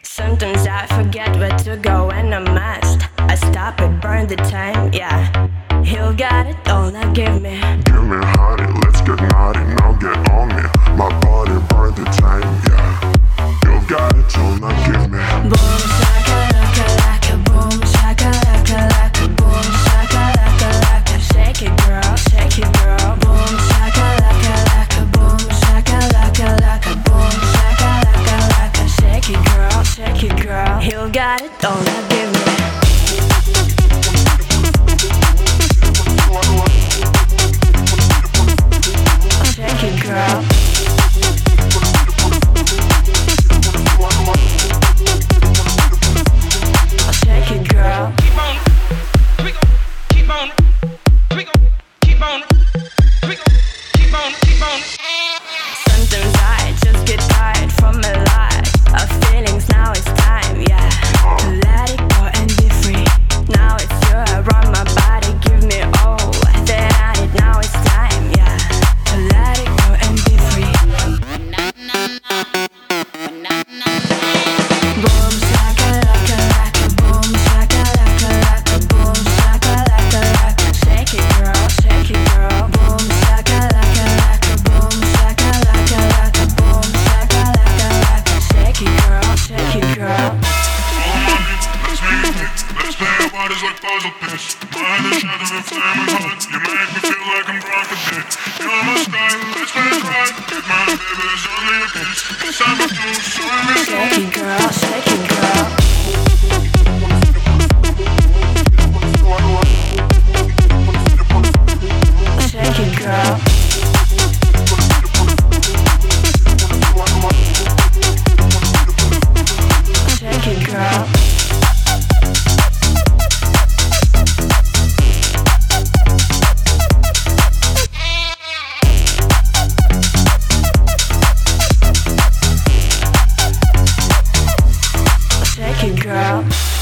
Sometimes I forget where to go when I must. I stop it, burn the time, yeah. He'll got it all, now give me. Give me honey, let's get naughty, now get on me. My body burn the time, yeah. You got it all, now give me. Boom shakalaka laka, boom shakalaka laka, boom shakalaka laka. Shake it girl, shake it girl. Boom shakalaka laka, boom shakalaka laka, boom shakalaka laka. Shake it girl, shake it girl. He'll got it all, now give me. Shake it girl. Shake it girl. Keep on, twinkle, keep on, twinkle, keep on, twinkle, keep on, keep on. Sometimes I just get tired from my life of feelings. Now it's time, yeah, to let it go and be free. Now it's you around my body, give me all that I need. Now it's time, yeah, to let it go and be free. Boom shakalaka laka, boom shakalaka laka, boom shakalaka laka. Shake it girl, shake it girl. Boom shakalaka laka, boom shakalaka laka, boom shakalaka laka. Shake it girl, shake it girl. Let's play our bodies like puzzle pieces. Behind the shadow of flame and hot, you make me feel like I'm drunk again. You're my style, let's play it right. My baby is only a kiss. It's time to do so every Shake it girl, shake it girl. Shake it girl. Shake it girl. Shake it girl.